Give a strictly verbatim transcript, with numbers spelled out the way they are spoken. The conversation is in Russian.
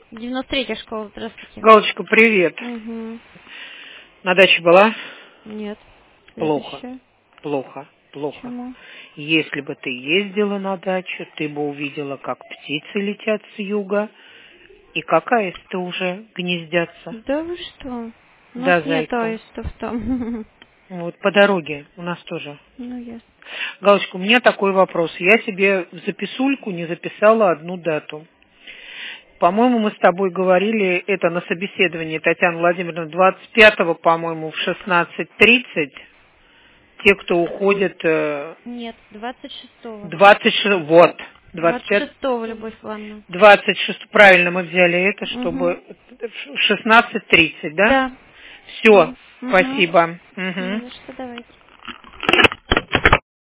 девяносто третья школа, здравствуйте. Галочка, привет. Угу. На даче была? Нет. Плохо. Следующая. Плохо. Плохо. Почему? Если бы ты ездила на дачу, ты бы увидела, как птицы летят с юга и как аисты уже гнездятся. Да вы что? У нас Да, нет зайка. аистов там. Вот по дороге у нас тоже. Ну, ясно. Галочка, у меня такой вопрос. Я себе в записульку не записала одну дату. По-моему, мы с тобой говорили это на собеседовании, Татьяна Владимировна, двадцать пятого, по-моему, в шестнадцать тридцать. Те, кто уходят... э, Нет, двадцать шестого. двадцать шестого, вот. двадцать двадцать пятого, шестого, Любовь Ивановна. двадцать шестого, правильно мы взяли это, Угу. чтобы шестнадцать тридцать, да? Да. Все, Угу. спасибо. Не Мгм. за что, давайте.